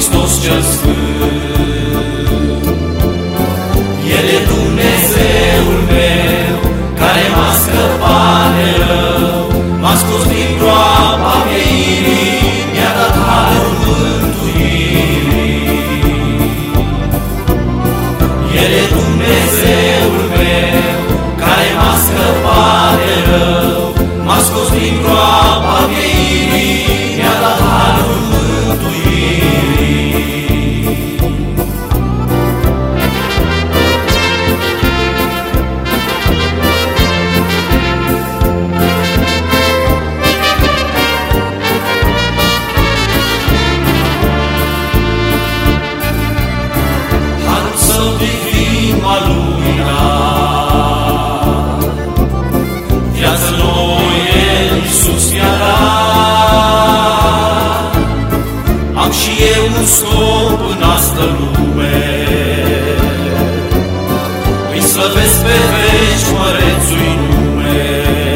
Hristos cel Sfânt. El e Dumnezeul meu, care m-a scăpat de rău, m-a scos din groapa pieirii, mi-a dat harul mântuirii. El e Dumnezeul meu, care m-a scăpat de rău, m-a scos din groapa pieirii, mi-a dat harul mântuirii. Harul său divin m-a luminat, viață nouă El, Iisus, mi-a dat. Am și eu un scop în asta lume, îi slăvesc pe veci mărețui nume.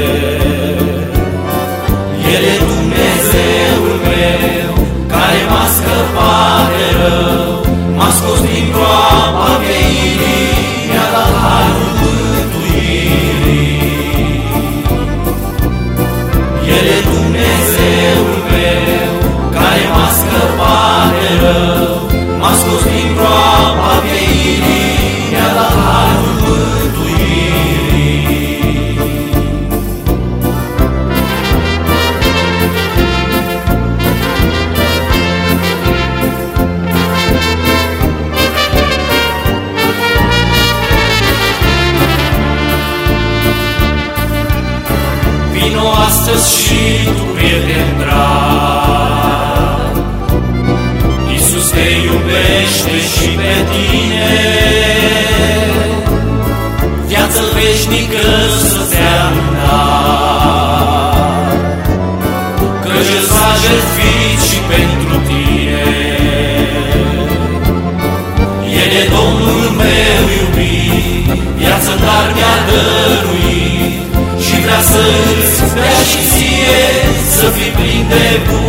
El e Dumnezeul meu, care m-a scăpat de rău, m-a scos din groapa pieirii, mi-a dat harul mântuirii. El e Dumnezeul meu, care m-a scăpat de rău, m-a scos din groapa pieirii, mi-a dat harul mântuirii. Vino astăzi și tu, prieten drag, Iisus te iubește și pe tine, viață veșnică să-ți dea în dar, căci El s-a jertfit și pentru tine. El e Domnul meu iubit, viață dar mi-a dăruit, și vrea să-ți dea și ție să fii plin de bucurie.